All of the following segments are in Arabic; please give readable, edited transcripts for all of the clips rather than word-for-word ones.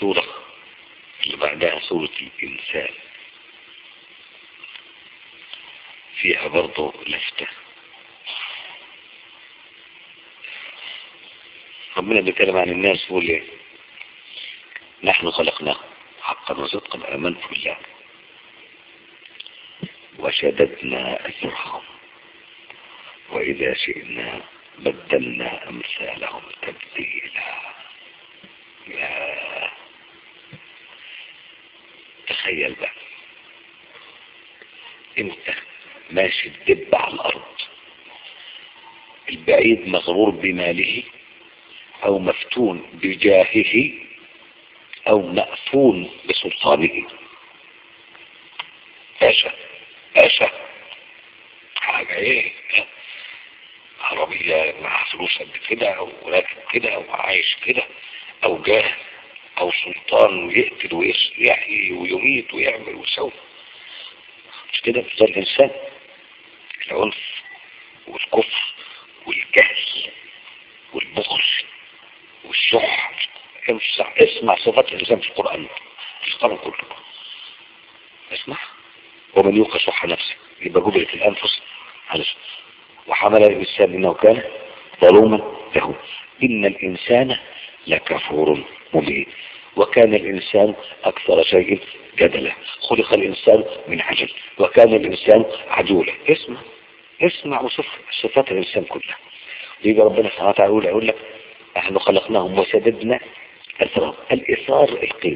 الصورة اللي بعدها صورة الإنسان فيها برضو لفتة. ربنا بيتكلم عن الناس يقول ايه؟ نحن خلقناهم حقا وصدقا آمنت بالله وشددنا أسرهم وإذا شئنا بدلنا أمثالهم تبديلا. يا تخيل بقى انت ماشي تدب على الأرض، البعيد مغرور بماله أو مفتون بجاهه أو مأفون بسلطانه. باشا حاجة ايه؟ عربية مع فلوس قد كده او راكب كده او عايش كده او جاه او سلطان ويقتل ويحيي ويميت ويعمل ويسوي. مش كده بتظل الانسان؟ العنف والكفر والجهل والبخل والشح. اسمع صفات الانسان في القرآن، في القرآن كله اسمع. ومن يوق شح نفسه يبقى جبلة الانفس على شيء. وحمل الإنسان إنه كان ظلوما له إن الإنسان لكفور مبين وكان الإنسان أكثر شيء جدلا خلق الإنسان من عجل وكان الإنسان عجولا. اسمع وصف صفات الإنسان كلها. يجي ربنا سبحانه وتعالى يقول لك نحن خلقناهم وسددنا أسرهم. الإثار القيد،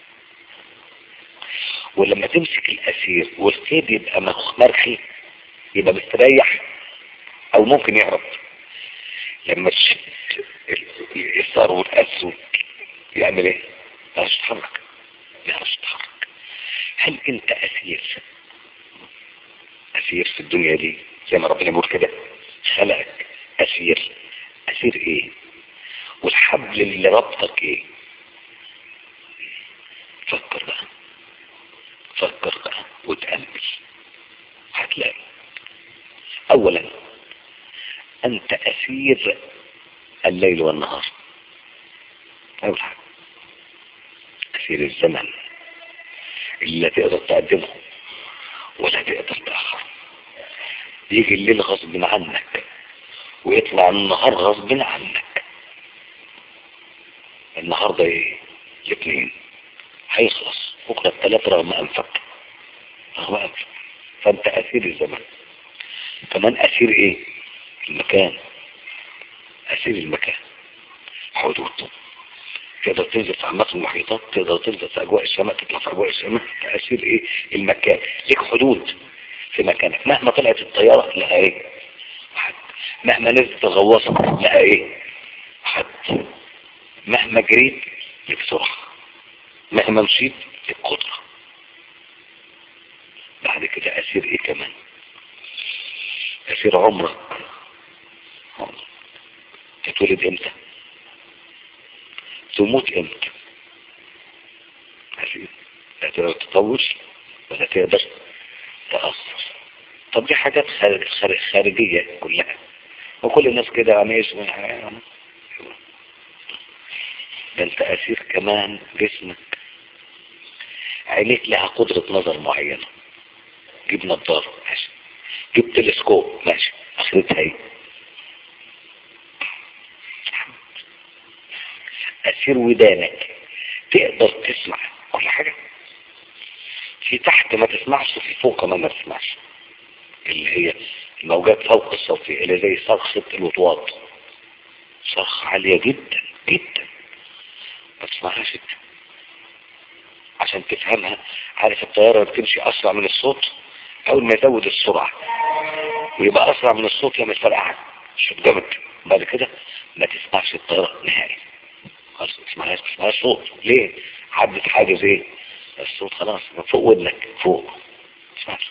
ولما تمسك الأسير والقيد يبقى مرخي يبقى مستريح او ممكن يهرب. لما تشد الإثار والأسر يعمل ايه؟ يعرفش يتحرك. هل انت أسير في الدنيا دي زي ما ربنا يقول كده؟ خلقك أسير ايه؟ والحبل اللي ربطك ايه؟ فكر بقى وتأمل. هتلاقي اولا انت أسير الليل والنهار. اول حاجة أسير الزمن اللي لا تقدر تقدمه ولا تقدر تأخر. يجي الليل غصب عنك ويطلع النهار غصب عنك. النهاردة ايه؟ الاثنين هيخلص، بكرة الثلاث رغم أنفك. فانت أسير الزمن. كمان أسير ايه؟ المكان. أسير المكان، حدود. تقدر تنزل في أعماق المحيطات، تقدر تنزل في أجواء السماء، تطلع في أجواء السماء. أسير ايه؟ المكان. ليك حدود في مكانك. مهما طلعت الطيارة لها ايه؟ حد. مهما نزلت الغواصة لها ايه؟ حد. مهما جريت لك سرعة، مهما مشيت لك قدرة. بعد كده أسير ايه كمان؟ أسير عمرك. تتولد امتى؟ تموت امتى؟ أسير. لا تقدر تطول ولا تقدر تأثر. طب دي حاجات خارجية كلها، وكل الناس كده يعني اسمها. ده انت أسير كمان جسمك. عينيك لها قدرة نظر معينة. جيب نظارة ماشي، جيب تلسكوب ماشي، اخرتها ايه؟ أسير ودانك، تقدر تسمع كل حاجة. في تحت ما تسمعش وفي فوق ما تسمعش، اللي هي الموجات فوق الصوتية اللي زي صرخة الوطواط. صرخة عالية جدا جدا ما تسمعهاش انت. عشان تفهمها، عارف الطيارة بتمشي أسرع من الصوت؟ أول ما يزود السرعة ويبقى أسرع من الصوت لما يفرقعك الصوت جامد، بعد كده ما تسمعش الطيارة نهائي. خلاص ما تسمعهاش صوت. ليه؟ عدت حاجز ايه؟ الصوت خلاص من فوق ودنك فوق. تسمعش.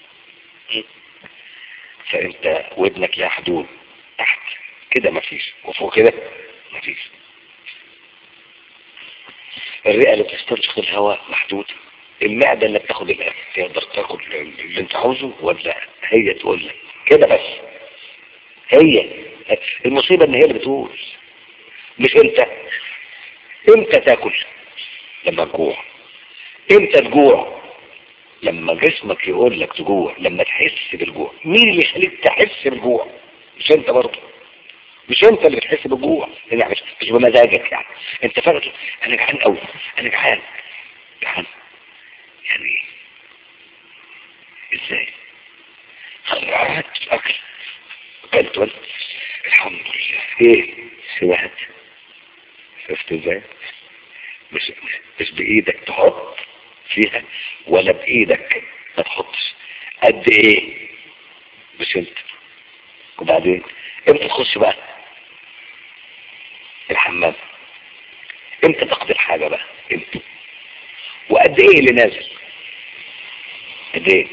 فانت ودنك لها حدود. تحت كده مفيش، وفوق كده مفيش. الرئة اللي بتستنشق الهواء محدود. المعدة اللي بتاخد الاكل تقدر تاكل اللي انت عاوزه ولا هي تقول لك كده بس؟ هي المصيبة ان هي اللي بتقول، مش انت. امتى تاكل؟ لما تجوع. امتى تجوع؟ لما جسمك يقول لك تجوع، لما تحس بالجوع. مين اللي يخليك تحس بالجوع؟ مش انت برضه، مش انت اللي بتحس بالجوع يعني، مش بمزاجك يعني. انت فعلا انا جعان قوي، انا جعان جعان يعني ايه؟ ازاي؟ خلعت اكل اكلت وانت الحمد لله ايه سمعت؟ شفت ازاي؟ مش بايدك تحط فيها ولا بايدك ما تحطش، قد ايه؟ مش انت. وبعدين امتى تخش بقى الحمام؟ امتى تاخد الحاجة بقى؟ امتى؟ وقد ايه اللي نازل؟ قد ايه؟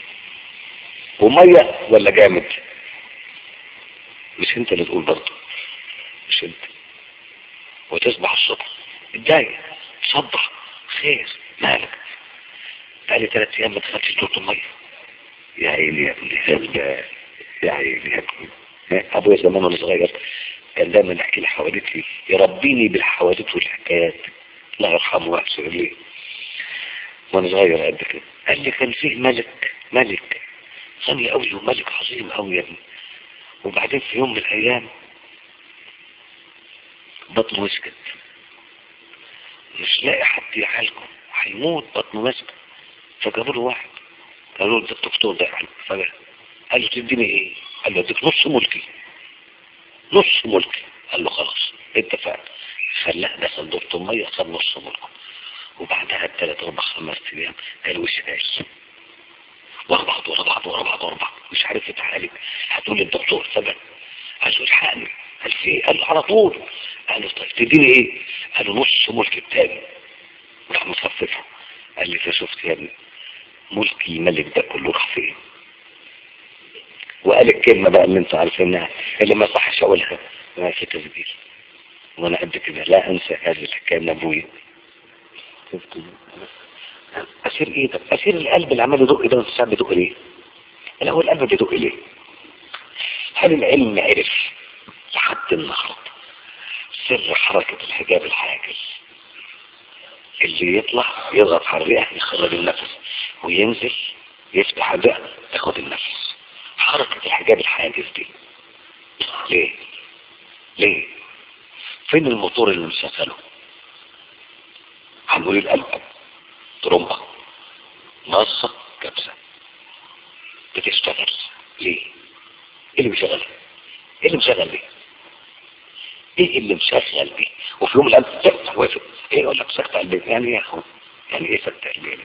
ومية ولا جامد؟ مش انت اللي تقول برضه، مش انت. وتصبح الصبح اتضايق، تصبح خير، مالك؟ بقالي 3 ايام ما دخلتش دورة المية. يا عيني يا ابني يا عيني يا ابني. ابويا زمان وانا صغير كان دايما يحكي لي حوادث، يربيني بالحوادث والحكايات، الله يرحمه ويحسن ليه. وانا صغير قد كده قال لي كان فيه ملك غني قوي وملك عظيم قوي يا ابني، وبعدين في يوم من الايام بطنه مسكت، مش لاقي حد يعالجه، هيموت بطنه مسكت. فجابوا له واحد، قالوا له ده الدكتور ده يعني. قال له تديني ايه؟ قال له اديك نص ملكي، نص ملكي. قال له خلاص اتفقنا. خلاه دخل دورة المية، خد نص ملكه. وبعدها ب3 4 5 ايام قال وش داش ورا بعض ورا بعض ورا بعض ورا بعض، مش عارف يتعالج. هتقول للدكتور ثبت، قال له الحقني. قال في ايه؟ قال له على طول. قال له طيب تديني ايه؟ قال له نص ملك التاني. راح مصففه. قال لي شفت يا ابني ملك الملك ده كله راح فين؟ وقال الكلمة بقى اللي انت عارفينها اللي ما صحش اقولها، ما في تسجيل وانا قد كده لا انسى هذه الحكايه من ابويا. اسير ايدك، اسير القلب اللي عمال يدق ده، وانت ساعات بيدق ليه؟ الاول القلب بيدق ليه؟ هل العلم عرف لحد النهارده سر حركة الحجاب الحاجز اللي يطلع يضغط على الرئة يخرج النفس، وينزل يفتح الرئة ياخد النفس؟ حركة الحجاب الحاجز دي ليه؟ ليه؟ فين الموتور اللي مشغله؟ هنقول القلب، ترومبة ناصة كبسة بتشتغل ليه؟ ايه اللي مشغلها؟ ايه اللي مشغل دي؟ ايه اللي مشغل دي؟ وفي يوم القلب تفتح وقفت، ايه يقول لك سكتة قلبين؟ يعني ايه يا اخوان؟ يعني ايه سكتة قلبين؟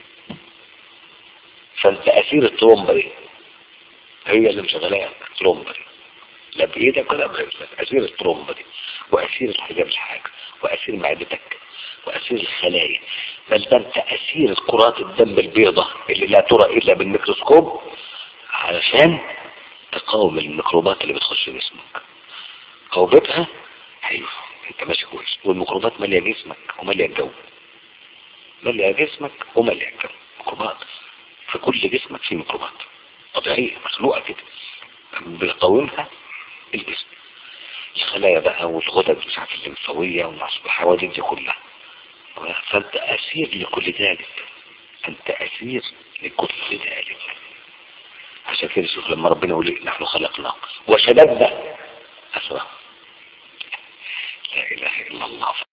فانت اسير الترومبة دي هي اللي مشغلاها، الترومبة دي لا بايدك ولا برجلك، اسير الترومبة دي، واسير الحجاب الحاجة، واسير معدتك، واسير الخلايا، بل ده انت اسير كرات الدم البيضاء اللي لا ترى الا بالميكروسكوب علشان تقاوم الميكروبات اللي بتخش جسمك. قوبتها حلو، انت ماشي كويس، والميكروبات ماليه جسمك وماليه الجو، ماليه جسمك وماليه الجو. ميكروبات في كل جسمك، في ميكروبات طبيعيه مخلوقه كده بيقاومها الجسم، الخلايا بقى والغدد مش عارف الليمفاويه والحوادث دي كلها. فانت اسير لكل ذلك، انت اسير لكل ذلك. عشان كده شوف لما ربنا يقول نحن خلقناك وشددنا أسرع، لا إله إلا الله.